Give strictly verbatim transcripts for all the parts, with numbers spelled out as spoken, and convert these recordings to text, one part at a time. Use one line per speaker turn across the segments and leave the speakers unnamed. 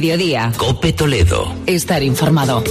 mediodía.
COPE Toledo.
Estar informado.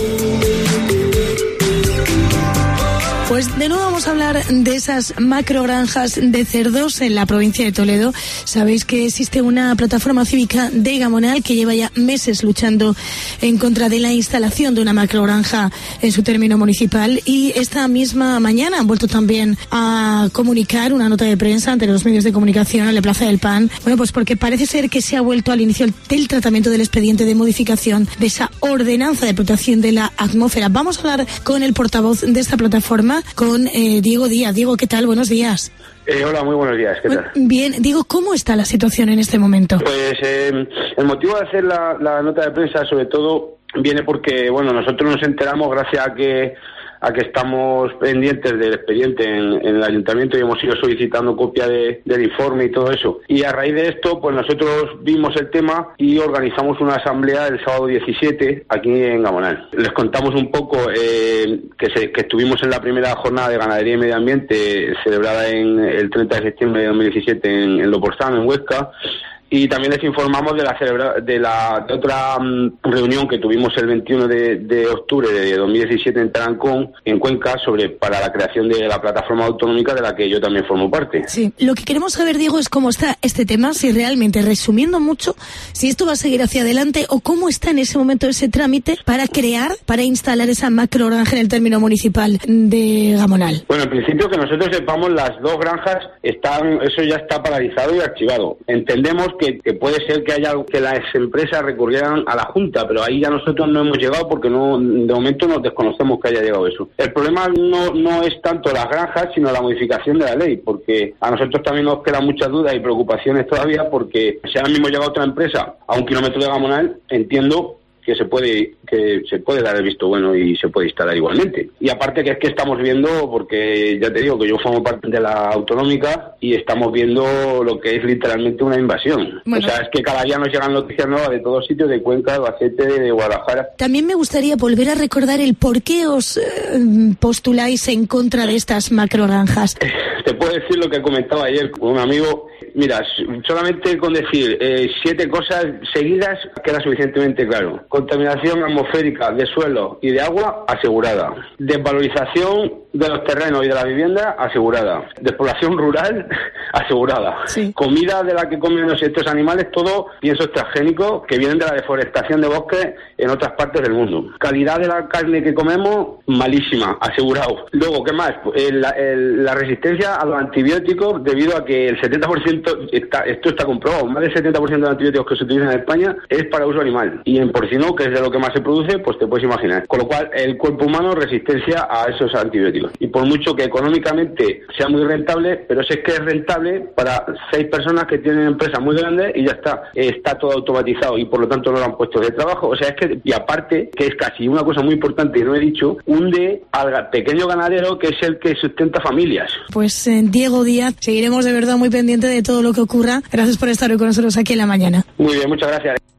Pues de nuevo vamos a hablar de esas macrogranjas de cerdos en la provincia de Toledo. Sabéis que existe una plataforma cívica de Gamonal que lleva ya meses luchando en contra de la instalación de una macrogranja en su término municipal, y esta misma mañana han vuelto también a comunicar una nota de prensa ante los medios de comunicación en la Plaza del Pan. Bueno, pues porque parece ser que se ha vuelto al inicio del tratamiento del expediente de modificación de esa ordenanza de protección de la atmósfera. Vamos a hablar con el portavoz de esta plataforma, con eh, Diego Díaz. Diego, ¿qué tal? Buenos días.
Eh, hola, muy buenos días. ¿Qué tal?
Bien. Diego, ¿cómo está la situación en este momento?
Pues eh, el motivo de hacer la, la nota de prensa, sobre todo, viene porque, bueno, nosotros nos enteramos gracias a que a que estamos pendientes del expediente en, en el ayuntamiento y hemos ido solicitando copia de, del informe y todo eso. Y a raíz de esto, pues nosotros vimos el tema y organizamos una asamblea el sábado diecisiete aquí en Gamonal. Les contamos un poco eh, que, se, que estuvimos en la primera jornada de ganadería y medio ambiente celebrada en el treinta de septiembre de dos mil diecisiete en, en Loporzano, en Huesca. Y también les informamos de la celebra de la de otra um, reunión que tuvimos el veintiuno de octubre de dos mil diecisiete en Tarancón, en Cuenca, sobre para la creación de la plataforma autonómica de la que yo también formo parte.
Sí, lo que queremos saber, Diego, es cómo está este tema, si realmente, resumiendo mucho, si esto va a seguir hacia adelante o cómo está en ese momento ese trámite para crear, para instalar esa macrogranja en el término municipal de Gamonal.
Bueno, en principio que nosotros sepamos, las dos granjas están, eso ya está paralizado y archivado. Entendemos Que, que puede ser que haya que las empresas recurrieran a la Junta, pero ahí ya nosotros no hemos llegado porque no, de momento nos desconocemos que haya llegado eso. El problema no, no es tanto las granjas, sino la modificación de la ley, porque a nosotros también nos quedan muchas dudas y preocupaciones todavía, porque si ahora mismo llega otra empresa a un kilómetro de Gamonal, entiendo que se puede que se puede dar el visto bueno y se puede instalar igualmente. Y aparte que es que estamos viendo, porque ya te digo que yo formo parte de la autonómica y estamos viendo lo que es literalmente una invasión. Bueno. O sea, es que cada día nos llegan noticias nuevas de todos sitios, de Cuenca, de Albacete, de Guadalajara.
También me gustaría volver a recordar el por qué os eh, postuláis en contra de estas macrogranjas.
Te puedo decir lo que comentaba ayer con un amigo. Mira, solamente con decir eh, siete cosas seguidas queda suficientemente claro. Contaminación atmosférica de suelo y de agua asegurada. Desvalorización de los terrenos y de la vivienda asegurada. Despoblación rural asegurada. Sí. Comida de la que comen estos animales, todo piensos transgénicos que vienen de la deforestación de bosques en otras partes del mundo. Calidad de la carne que comemos, malísima, asegurado. Luego, ¿qué más? El, el, la resistencia a los antibióticos, debido a que el setenta por ciento, está, esto está comprobado, más del setenta por ciento de los antibióticos que se utilizan en España es para uso animal. Y en porcino, que es de lo que más se produce, pues te puedes imaginar. Con lo cual, el cuerpo humano resistencia a esos antibióticos. Y por mucho que económicamente sea muy rentable, pero si es que es rentable para seis personas que tienen empresas muy grandes y ya está. Está todo automatizado y por lo tanto no lo han puesto de trabajo. O sea, es que, y aparte, que es casi una cosa muy importante y no he dicho, hunde al pequeño ganadero que es el que sustenta familias.
Pues eh, Diego Díaz, seguiremos de verdad muy pendiente de todo lo que ocurra. Gracias por estar hoy con nosotros aquí en la mañana.
Muy bien, muchas gracias.